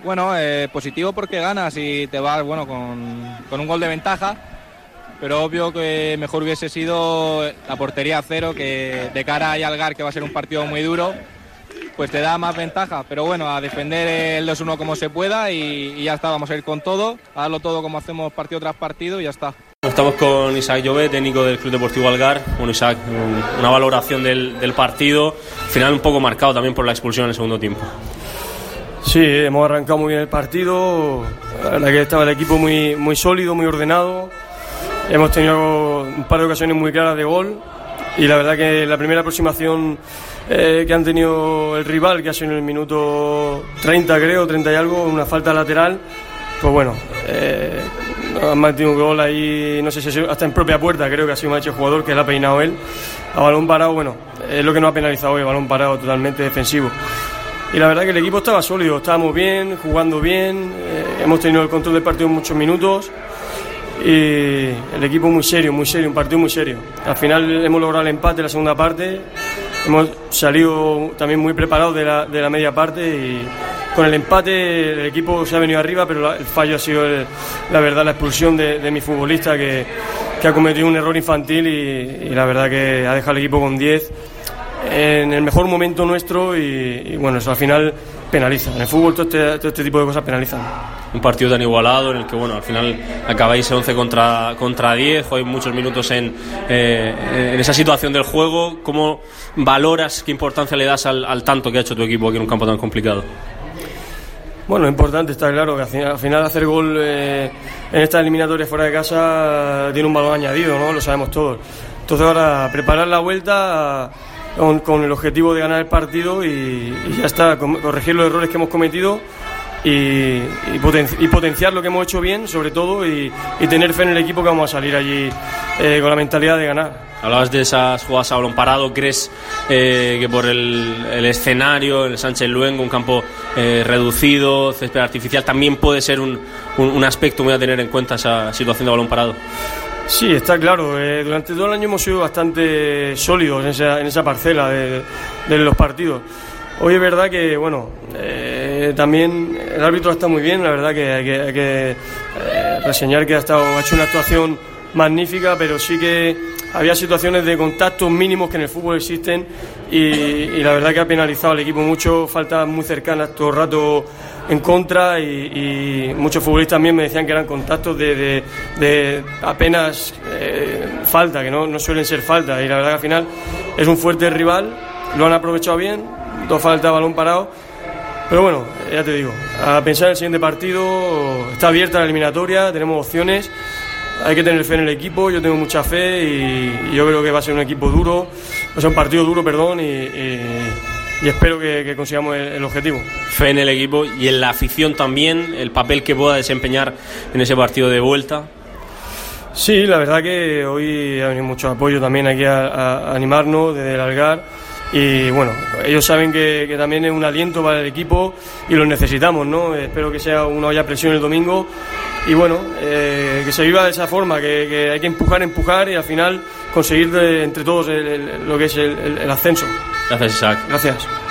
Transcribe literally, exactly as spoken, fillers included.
Bueno, eh, positivo porque ganas y te vas bueno, con, con un gol de ventaja, pero obvio que mejor hubiese sido la portería a cero, que de cara a Algar, que va a ser un partido muy duro, pues te da más ventaja. Pero bueno, a defender el dos uno como se pueda y, y ya está, vamos a ir con todo, a darlo todo como hacemos partido tras partido y ya está. Estamos con Isaac Llobet, técnico del Club Deportivo Algar. Bueno, Isaac, una valoración del, del partido, al final un poco marcado también por la expulsión en el segundo tiempo. Sí, hemos arrancado muy bien el partido, la verdad que estaba el equipo muy, muy sólido, muy ordenado, hemos tenido un par de ocasiones muy claras de gol y la verdad que la primera aproximación eh, que han tenido el rival, que ha sido en el minuto treinta creo, treinta y algo, una falta lateral, pues bueno, eh, han metido un gol ahí, no sé si hasta en propia puerta, creo que ha sido un hecho el jugador que le ha peinado él, a balón parado, bueno, es lo que nos ha penalizado hoy, balón parado totalmente defensivo. Y la verdad que el equipo estaba sólido, estábamos bien, jugando bien, eh, hemos tenido el control del partido en muchos minutos y el equipo muy serio, muy serio, un partido muy serio. Al final hemos logrado el empate en la segunda parte, hemos salido también muy preparados de la, de la media parte y con el empate el equipo se ha venido arriba, pero la, el fallo ha sido el, la verdad la expulsión de, de mi futbolista que, que ha cometido un error infantil y, y la verdad que ha dejado al equipo con diez en el mejor momento nuestro y, y bueno, eso al final penaliza. En el fútbol todo este, todo este tipo de cosas penalizan. Un partido tan igualado en el que bueno, al final acabáis once contra, contra diez, hay muchos minutos en, eh, en esa situación del juego. ¿Cómo valoras, qué importancia le das al, al tanto que ha hecho tu equipo aquí en un campo tan complicado? Bueno, importante, está claro que al final, al final hacer gol eh, en esta eliminatoria fuera de casa tiene un valor añadido, ¿no? Lo sabemos todos. Entonces ahora preparar la vuelta Con, con el objetivo de ganar el partido y, y ya está, corregir los errores que hemos cometido y, y, poten, y potenciar lo que hemos hecho bien, sobre todo, y, y tener fe en el equipo que vamos a salir allí eh, con la mentalidad de ganar. Hablabas de esas jugadas a balón parado, ¿crees eh, que por el, el escenario, el Sánchez Luengo, un campo eh, reducido, césped artificial, también puede ser un, un, un aspecto muy a tener en cuenta esa situación de balón parado? Sí, está claro. Eh, durante todo el año hemos sido bastante sólidos en esa, en esa parcela de, de los partidos. Hoy es verdad que, bueno, eh, también el árbitro está muy bien, la verdad que hay que, hay que eh, reseñar que ha, estado, ha hecho una actuación magnífica, pero sí que había situaciones de contactos mínimos que en el fútbol existen y, y la verdad que ha penalizado al equipo mucho, faltas muy cercanas todo el rato en contra y, y muchos futbolistas también me decían que eran contactos de, de, de apenas eh, falta, que no, no suelen ser faltas y la verdad que al final es un fuerte rival, lo han aprovechado bien, dos faltas, balón parado, pero bueno, ya te digo, a pensar en el siguiente partido, está abierta la eliminatoria, tenemos opciones. Hay que tener fe en el equipo, yo tengo mucha fe y, y yo creo que va a ser un equipo duro, va a ser un partido duro, perdón, y, y, y espero que, que consigamos el, el objetivo. Fe en el equipo y en la afición también, el papel que pueda desempeñar en ese partido de vuelta. Sí, la verdad que hoy ha venido mucho apoyo también aquí a, a animarnos desde el Algar. Y bueno, ellos saben que, que también es un aliento para el equipo y lo necesitamos, ¿no? Espero que sea una olla a presión el domingo y bueno, eh, que se viva de esa forma, que, que hay que empujar, empujar y al final conseguir de, entre todos el, el, lo que es el, el, el ascenso. Gracias, Isaac. Gracias.